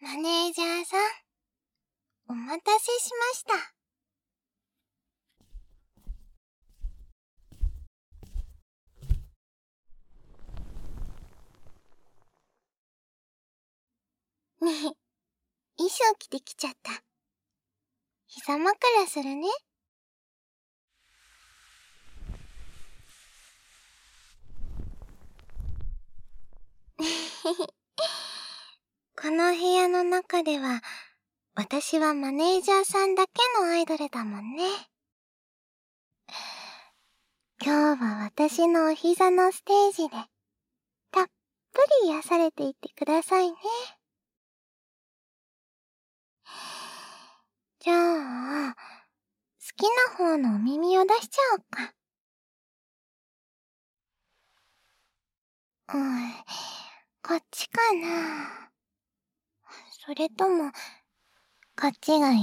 マネージャーさん、お待たせしました。ねえ、衣装着てきちゃった。膝枕するね。この部屋の中では、私はマネージャーさんだけのアイドルだもんね。今日は私のお膝のステージで、たっぷり癒されていってくださいね。じゃあ、好きな方のお耳を出しちゃおうか。こっちかな。それとも、こっちがいい？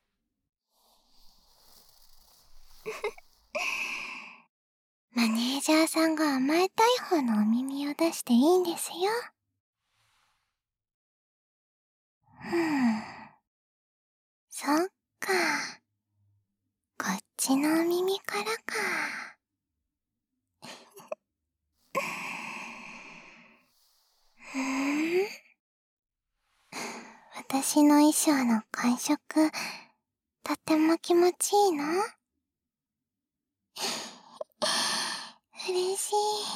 マネージャーさんが甘えたい方のお耳を出していいんですよ。そっか。こっちのお耳からか。私の衣装の感触、とっても気持ちいいの？嬉しい。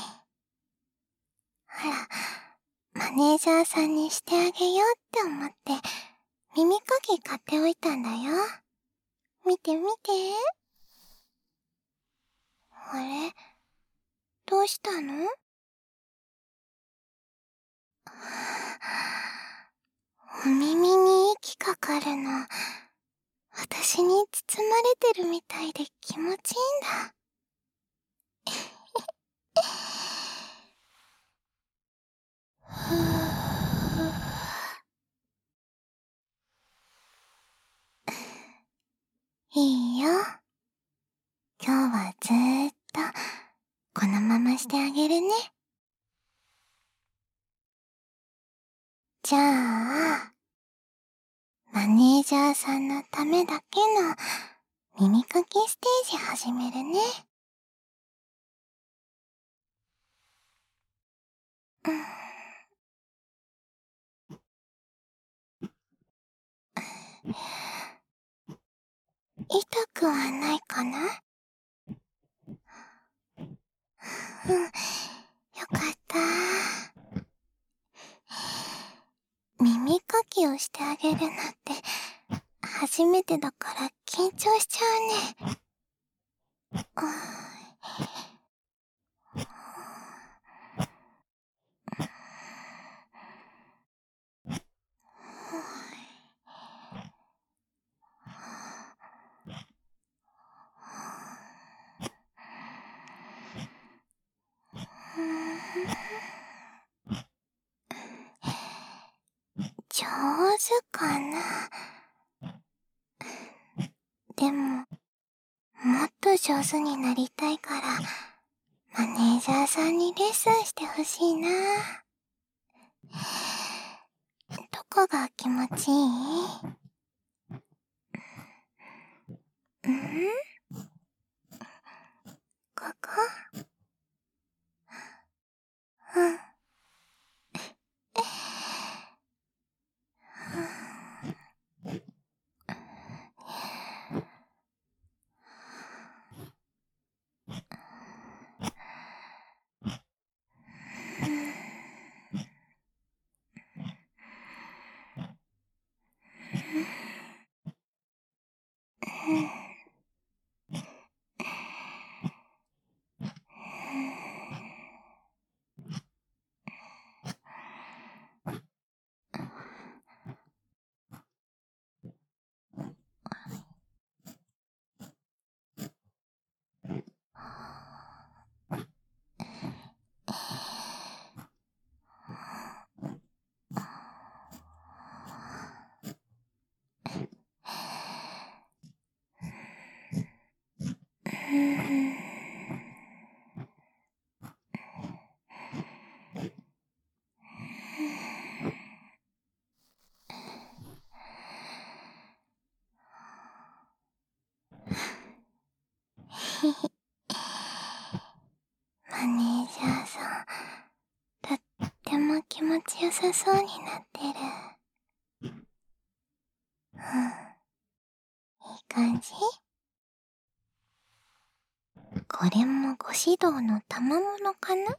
ほら、マネージャーさんにしてあげようって思って、耳かき買っておいたんだよ。見て見て。あれ？どうしたの？お耳に息かかるの、私に包まれてるみたいで気持ちいいんだ。いいよ。今日はずーっとこのまましてあげるね。じゃあ、マネージャーさんのためだけの耳かきステージ始めるね。痛くはないかな？よかった。耳かきをしてあげるなんて初めてだから緊張しちゃうね。上手かな？でも、もっと上手になりたいから、マネージャーさんにレッスンしてほしいな。どこが気持ちいい？ここ？うん。 マネージャーさん、とっても気持ちよさそうになってる。いい感じ？これもご指導の賜物かな？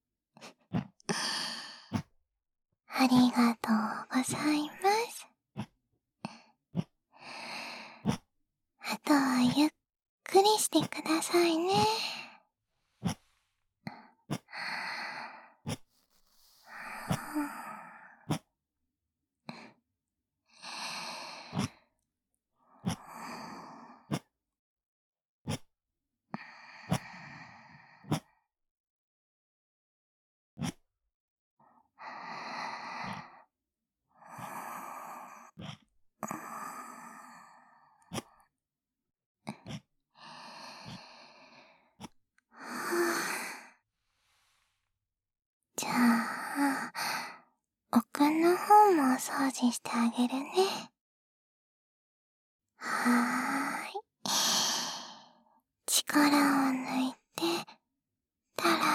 ありがとうございます。あとはゆっくりしてくださいね。じゃあ、奥の方もお掃除してあげるね。はーい。力を抜いて、たら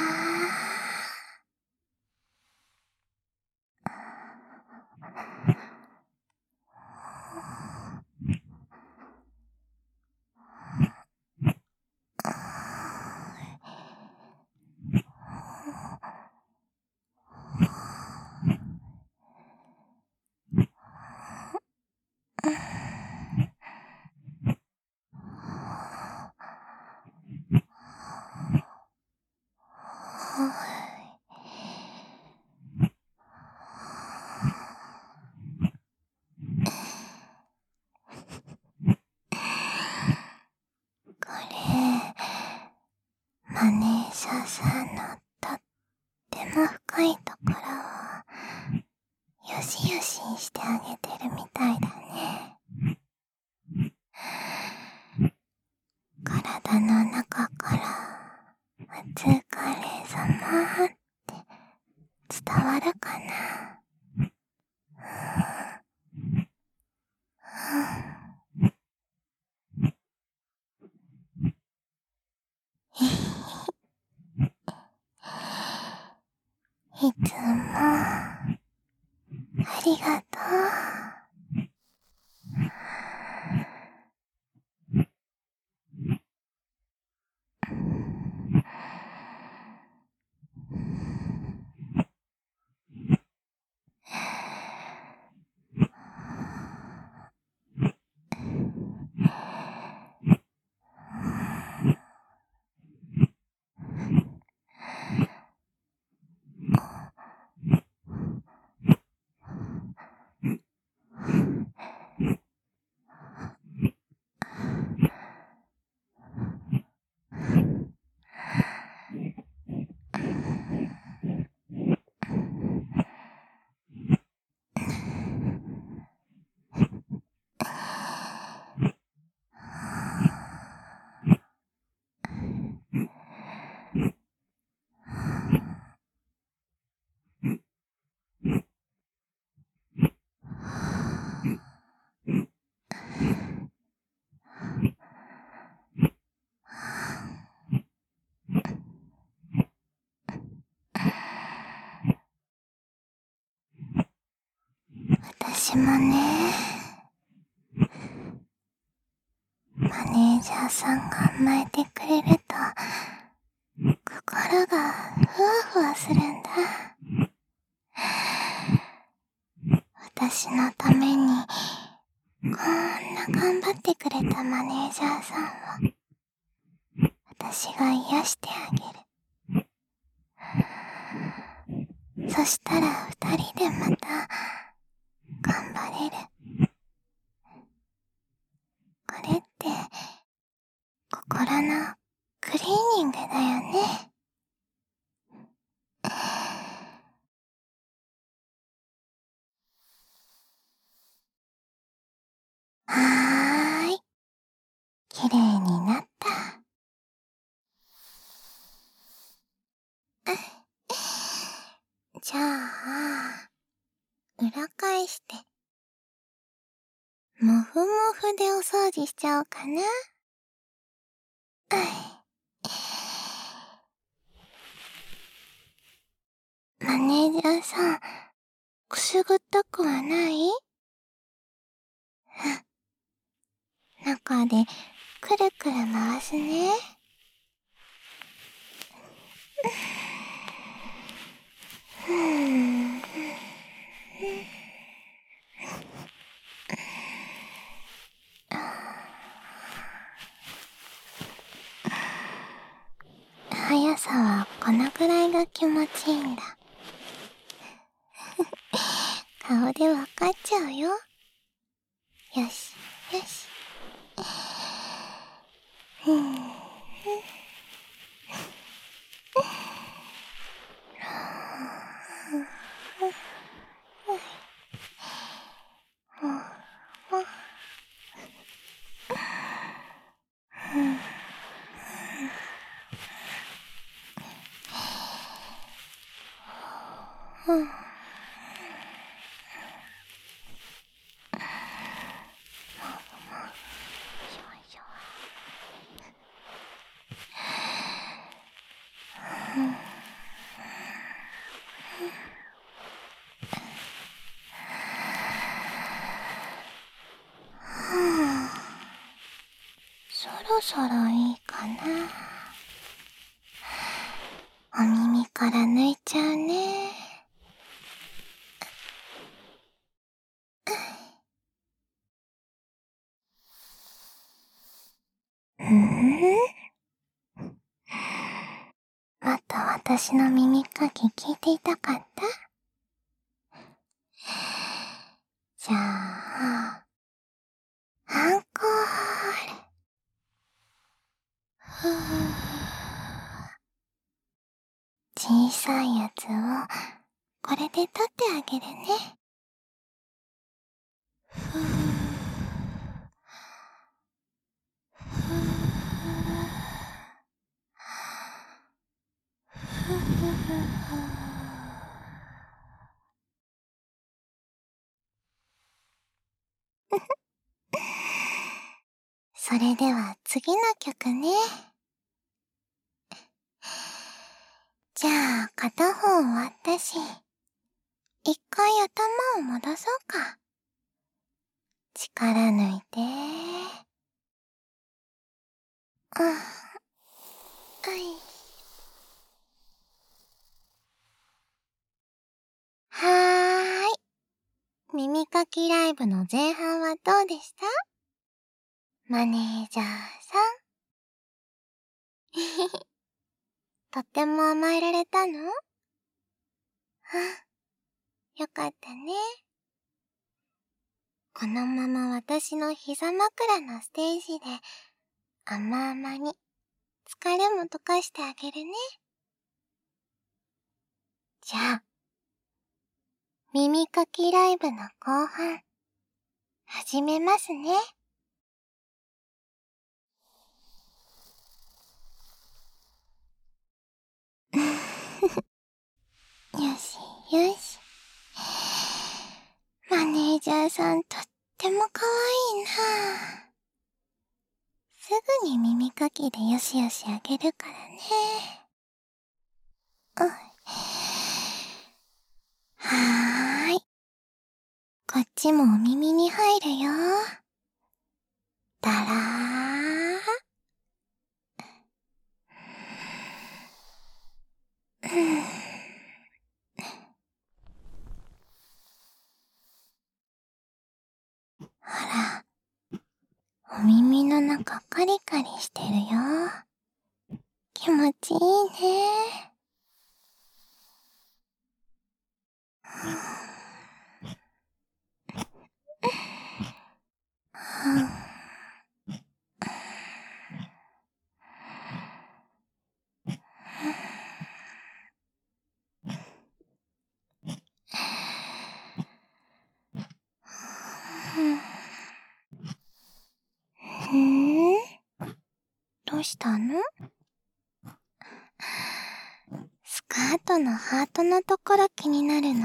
これ、マネージャーさんのとっても深いところを、よしよししてあげてるみたいだね。体の中から、お疲れ様って伝わるかな？いつも、ありがとう。私もね、マネージャーさんが甘えてくれると、心がふわふわするんだ。私のために、こんな頑張ってくれたマネージャーさんを、私が癒してあげる。そしたら二人でまた、頑張れる。これって、心のクリーニングだよね。はーい。綺麗になった。じゃあ、裏返して、もふもふでお掃除しちゃおうかな。 マネージャーさん、くすぐったくはない？中でくるくる回すね。速さはこのくらいが気持ちいいんだ。顔でわかっちゃうよ。よし、よし。そろそろいいかな。お耳から抜いちゃうね。また私の耳かき聞いていたかった？じゃあ、アンコール。小さいやつをこれで取ってあげるね。それでは次の曲ね。じゃあ片方終わったし、一回頭を戻そうか。力抜いて。はーい。耳かきライブの前半はどうでした？マネージャーさん。とっても甘えられたの？よかったね。このまま私の膝枕のステージで甘々に疲れも溶かしてあげるね。じゃあ、耳かきライブの後半、始めますね。よしよし。マネージャーさんとっても可愛いな。すぐに耳かきでよしよしあげるからね。はーい。こっちもお耳に入るよ。だらー。ほら、お耳の中カリカリしてるよ。気持ちいいね。どうしたの？スカートのハートのところ気になるの？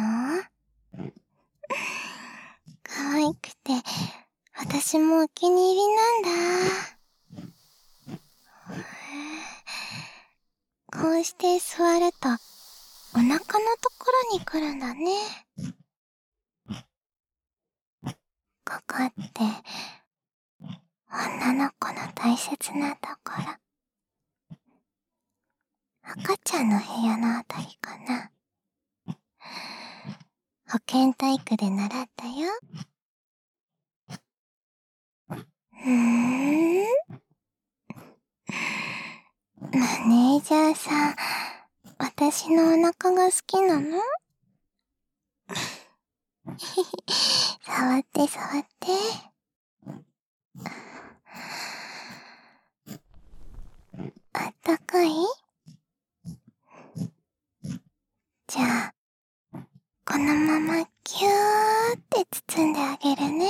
可愛くて、私もお気に入りなんだ。 こうして座ると、お腹のところに来るんだね。ここって、女の子の大切なところ。赤ちゃんの部屋のあたりかな。保健体育で習ったよ。マネージャーさん、私のお腹が好きなの？触って触って。あったかい？じゃあ、このままギューって包んであげるね。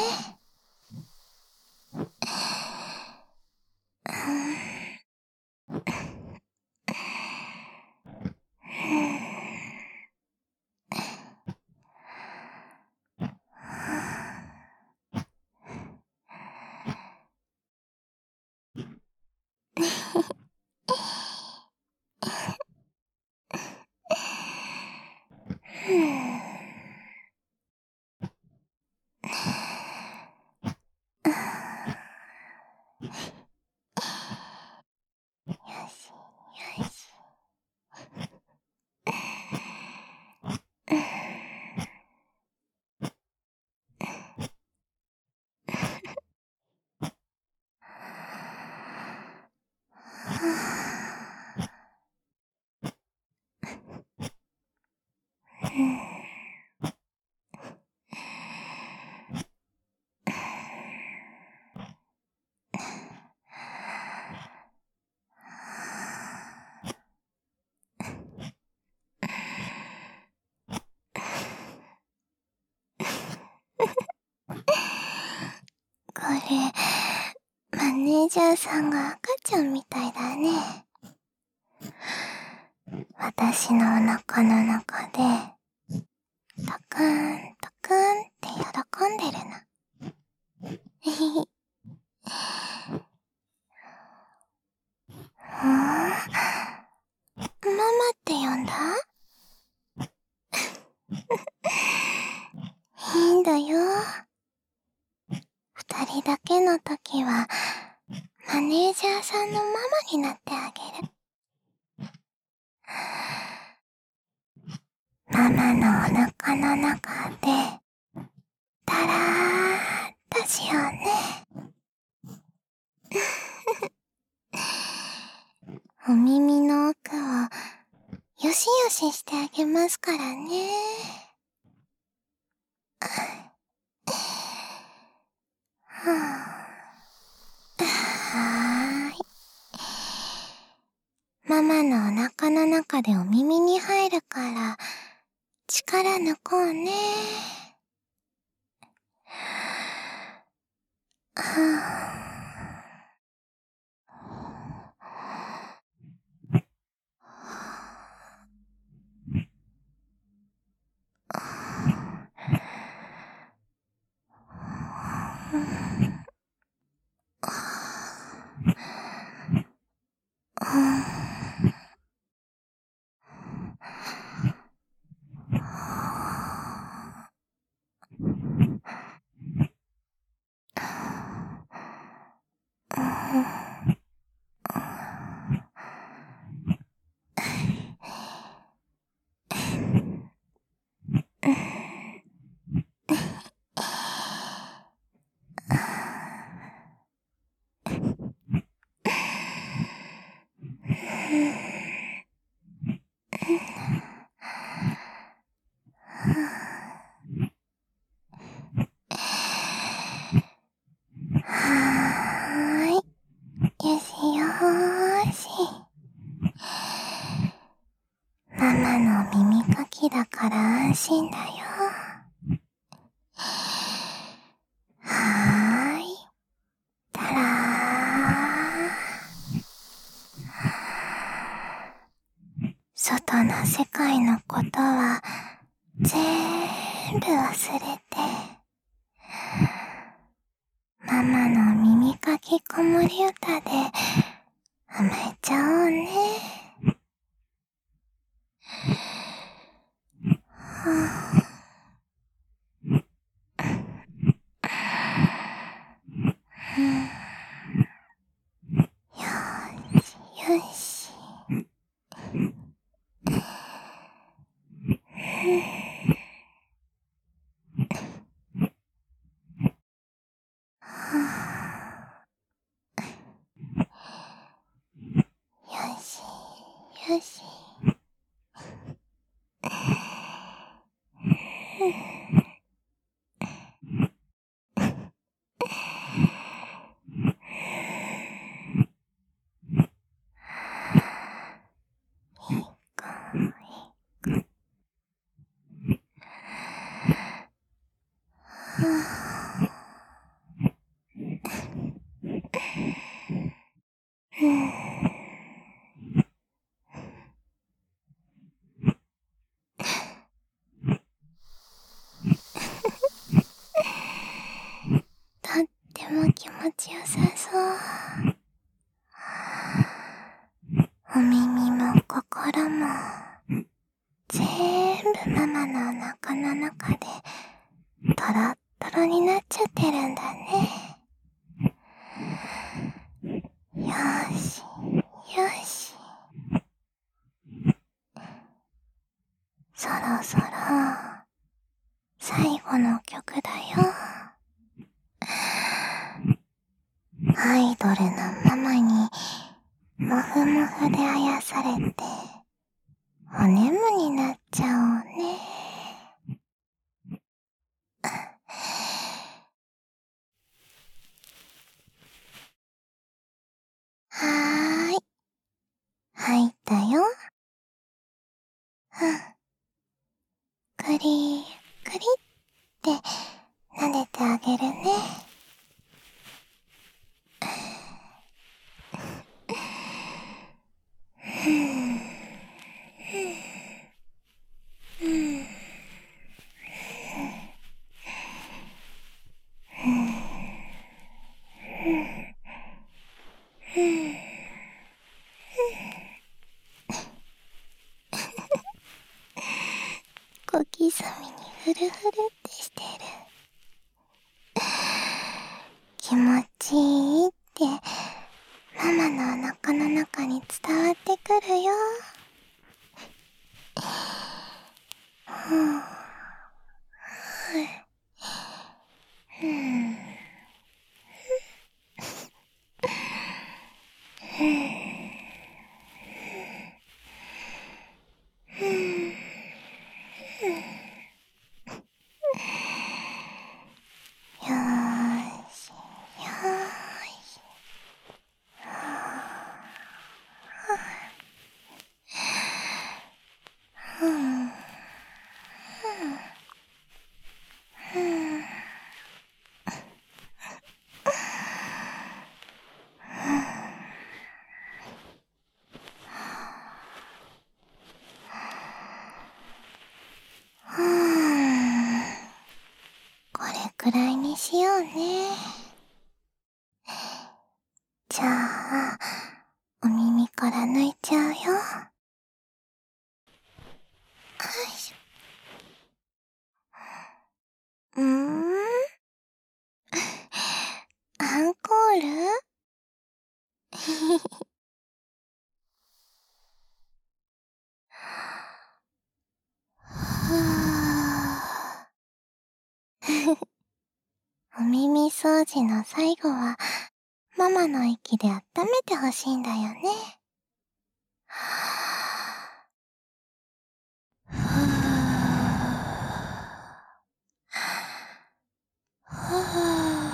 よしよし。これ、マネージャーさんが赤ちゃんみたいだね。私のお腹の中で、トクントクンって喜んでるの。ママって呼んだ？いいんだよ。二人だけの時は、マネージャーさんのママになってあげる。ママのお腹の中で、たらーっとしようね。お耳の奥を、よしよししてあげますからね。はーい。ママのお腹の中でお耳に入るから、力抜こうね。はーい。よしよーし。ママの耳かきだから安心だよ。はーい。たらー。外の世界のことは全部忘れて、ママの耳かき子守歌で甘えちゃおうね。 よしよし。よしよし。とっても気持ちよさそう。お耳も心も全部ママのお腹の中でトロットロになっちゃってるんだね。よしよし。そろそろ最後の曲だよ。アイドルのママにもふもふであやされてお眠になっちゃおうね。はーい。入ったよ。くりくりって撫でてあげるね。小刻みにフルフルってしてる。気持ちいいってママのお腹の中に伝わってくるよ。よーしよーし。これくらいにしようね。じゃあ、お耳から抜いちゃうよ。よいしょ。アンコール？はぁ。お耳掃除の最後は、ママの息で温めてほしいんだよね。はぁ。は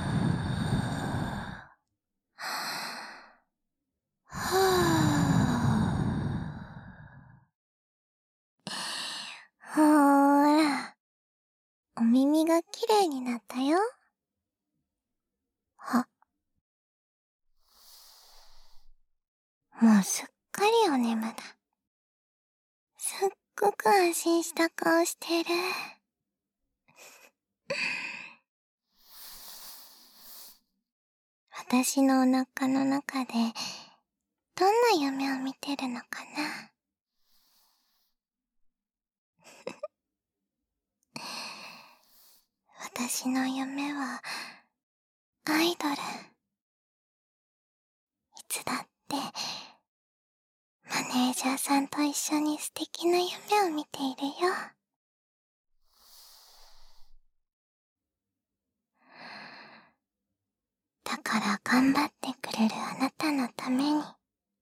ぁ。ほーら、お耳がきれいになったよ。もうすっかりお眠だ。すっごく安心した顔してる。私のお腹の中でどんな夢を見てるのかな。 私の夢はアイドル。いつだってマネージャーさんと一緒に素敵な夢を見ているよ。だから頑張ってくれるあなたのために、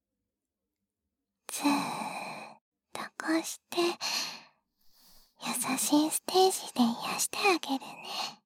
ずーっとこうして優しいステージで癒してあげるね。